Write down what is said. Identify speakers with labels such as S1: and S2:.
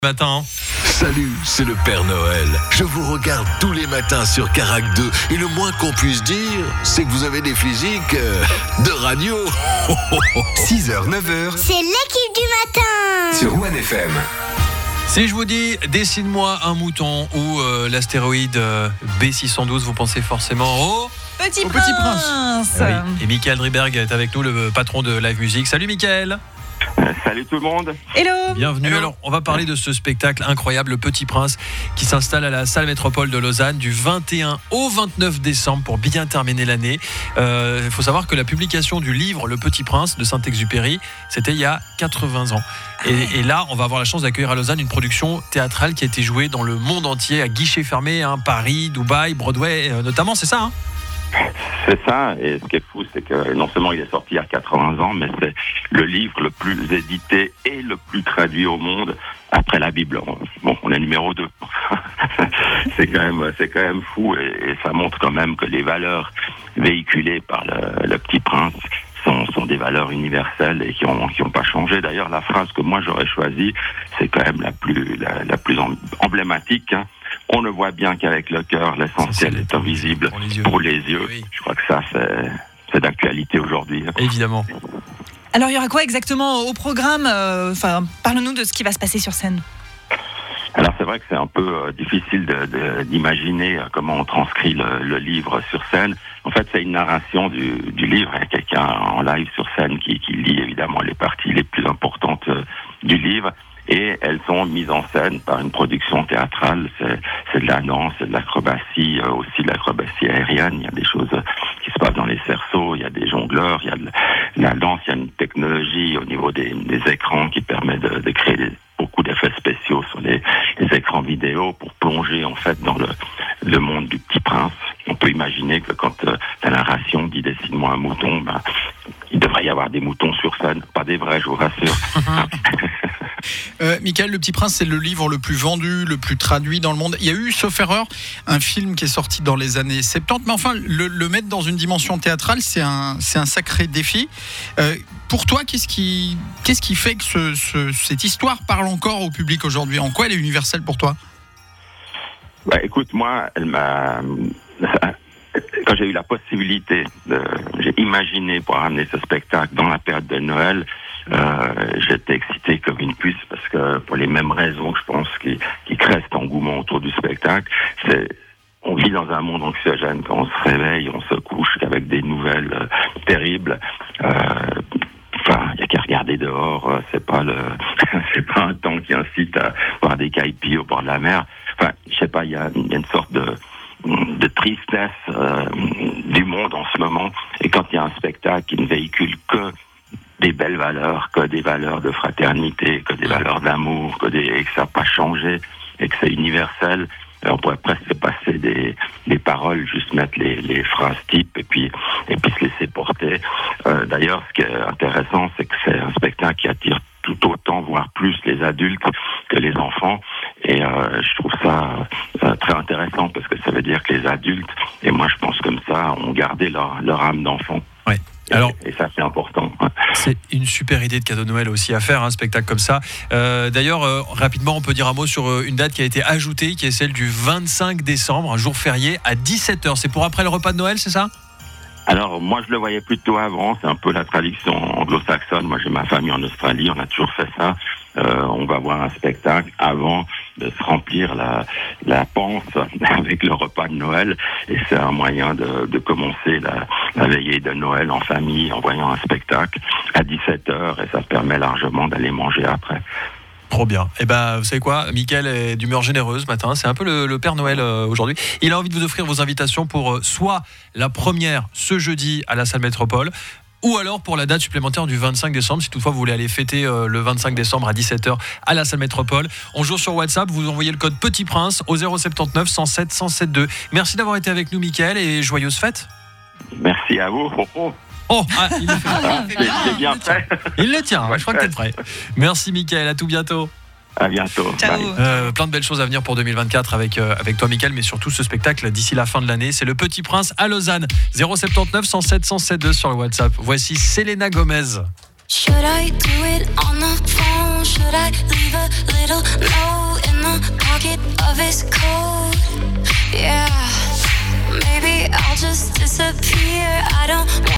S1: Matin.
S2: Salut, c'est le Père Noël. Je vous regarde tous les matins sur Carac 2 et le moins qu'on puisse dire, c'est que vous avez des physiques de radio.
S3: 6h, 9h
S4: C'est l'équipe du matin
S3: sur One FM.
S1: Si je vous dis dessine-moi un mouton ou l'astéroïde B612, vous pensez forcément au
S5: Petit Prince.
S1: Ah oui. Et Michael Driberg est avec nous, le patron de Live Music. Salut Michael.
S6: Salut tout le monde.
S5: Hello.
S1: Bienvenue.
S5: Hello.
S1: Alors, on va parler de ce spectacle incroyable, Le Petit Prince, qui s'installe à la salle Métropole de Lausanne du 21 au 29 décembre pour bien terminer l'année. Il faut savoir que la publication du livre Le Petit Prince de Saint-Exupéry, c'était il y a 80 ans. Et là, on va avoir la chance d'accueillir à Lausanne une production théâtrale qui a été jouée dans le monde entier, à guichet fermé, Paris, Dubaï, Broadway notamment, c'est ça
S6: C'est ça, et ce qui est fou, c'est que non seulement il est sorti il y a 80 ans, mais c'est le livre le plus édité et le plus traduit au monde après la Bible. Bon, on est numéro 2. c'est quand même fou, et ça montre quand même que les valeurs véhiculées par le Petit Prince sont des valeurs universelles et qui ont pas changé. D'ailleurs, la phrase que moi j'aurais choisie, c'est quand même la plus emblématique. On ne voit bien qu'avec le cœur, l'essentiel est invisible pour les yeux. Oui. Je crois que ça, c'est d'actualité aujourd'hui.
S1: Évidemment.
S5: Alors, il y aura quoi exactement au programme ? Parle-nous de ce qui va se passer sur scène.
S6: Alors, c'est vrai que c'est un peu difficile d'imaginer comment on transcrit le livre sur scène. En fait, c'est une narration du livre. Il y a quelqu'un en live sur scène qui lit évidemment les parties les plus importantes du livre. Et elles sont mises en scène par une production théâtrale. C'est de la danse, c'est de l'acrobatie, aussi de l'acrobatie aérienne. Il y a des choses qui se passent dans les cerceaux, il y a des jongleurs, il y a de la danse, il y a une technologie au niveau des écrans qui permet de créer beaucoup d'effets spéciaux sur les écrans vidéo pour plonger en fait dans le monde du Petit Prince. On peut imaginer que quand la narration dit dessine-moi un mouton, il devrait y avoir des moutons sur scène, pas des vrais, je vous rassure.
S7: Michael, Le Petit Prince, c'est le livre le plus vendu, le plus traduit dans le monde. Il y a eu, sauf erreur, un film qui est sorti dans les années 70, mais enfin, le mettre dans une dimension théâtrale, c'est un sacré défi. Pour toi, qu'est-ce qui fait que cette histoire parle encore au public aujourd'hui ? En quoi elle est universelle pour toi ?
S6: Écoute, moi, quand j'ai eu la possibilité, j'ai imaginé pour amener ce spectacle dans la période de Noël, j'étais excité comme une puce parce que pour les mêmes raisons que je pense qui créent cet engouement autour du spectacle, on vit dans un monde anxiogène. Quand on se réveille, on se couche avec des nouvelles terribles. Il y a qu'à regarder dehors. C'est pas un temps qui incite à voir des caillepilles au bord de la mer. Je sais pas. Il y a une sorte de tristesse du monde en ce moment. Et quand il y a un spectacle qui ne véhicule que des belles valeurs, que des valeurs de fraternité, que des valeurs d'amour, et que ça n'a pas changé, et que c'est universel, on pourrait presque passer des paroles, juste mettre les phrases types et puis se laisser porter. D'ailleurs, ce qui est intéressant, c'est que c'est un spectacle qui attire tout autant, voire plus, les adultes que les enfants. Et je trouve ça très intéressant parce que ça veut dire que les adultes, et moi je pense comme ça, ont gardé leur âme d'enfant.
S1: Ouais. Alors,
S6: et ça, c'est important.
S1: C'est une super idée de cadeau de Noël aussi à faire, un spectacle comme ça. D'ailleurs, rapidement, on peut dire un mot sur une date qui a été ajoutée, qui est celle du 25 décembre, un jour férié, à 17h. C'est pour après le repas de Noël, c'est ça ?
S6: Alors, moi, je le voyais plutôt avant. C'est un peu la tradition anglo-saxonne. Moi, j'ai ma famille en Australie. On a toujours fait ça. On va voir un spectacle avant de se remplir la panse avec le repas de Noël. Et c'est un moyen de commencer la veillée de Noël en famille en voyant un spectacle à 17h. Et ça permet largement d'aller manger après.
S1: Trop bien. Et vous savez quoi, Michael est d'humeur généreuse ce matin. C'est un peu le Père Noël aujourd'hui. Il a envie de vous offrir vos invitations pour soit la première ce jeudi à la salle Métropole, ou alors pour la date supplémentaire du 25 décembre, si toutefois vous voulez aller fêter le 25 décembre à 17h à la salle Métropole. On joue sur WhatsApp, vous envoyez le code Petit Prince au 079 107 107 2. Merci d'avoir été avec nous, Michael, et joyeuses fêtes.
S6: Merci à vous.
S1: Il le fait.
S6: C'est bien fait.
S1: Il le tient, je crois que t'es prêt. Merci, Michael, à tout bientôt.
S6: À bientôt.
S5: Ciao.
S1: Plein de belles choses à venir pour 2024 avec toi, Michael, mais surtout ce spectacle d'ici la fin de l'année. C'est Le Petit Prince à Lausanne. 079 107 107 2 sur le WhatsApp. Voici Selena Gomez.
S8: Should I do it on the phone? Should I leave a little note in the pocket of his coat? Yeah, maybe I'll just disappear. I don't